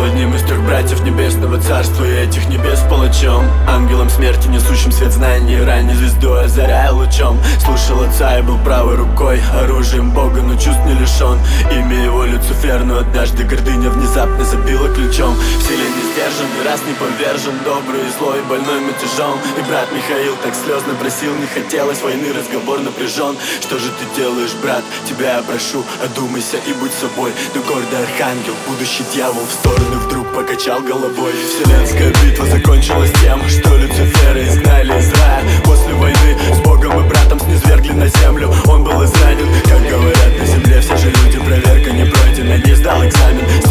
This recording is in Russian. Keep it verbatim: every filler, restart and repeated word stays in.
одним из трех братьев небесного царства, и этих небес палачом, ангелом смерти, несущим свет знаний, ранней звездой озаряя лучом. Слушал отца и был правой рукой, оружием Бога, но чувств не лишен. Имя его Люцифер, но однажды гордыня внезапно забила ключом. В силе не сдержан, и раз не повержен, добрый и злой, больной мятежом. И брат Михаил так слезно просил, не хотелось войны, разговор напряжен. Что же ты делаешь, брат? Тебя я прошу, одумайся и будь собой. Но гордый архангел, будущий дьявол, в сторону вдруг покачал головой. Вселенская битва закончилась тем, что Люцифера изгнали из рая. После войны с Богом и братом снизвергли на землю. Он был изранен, как говорят на земле все же люди. Проверка не пройдена, не сдал экзамен.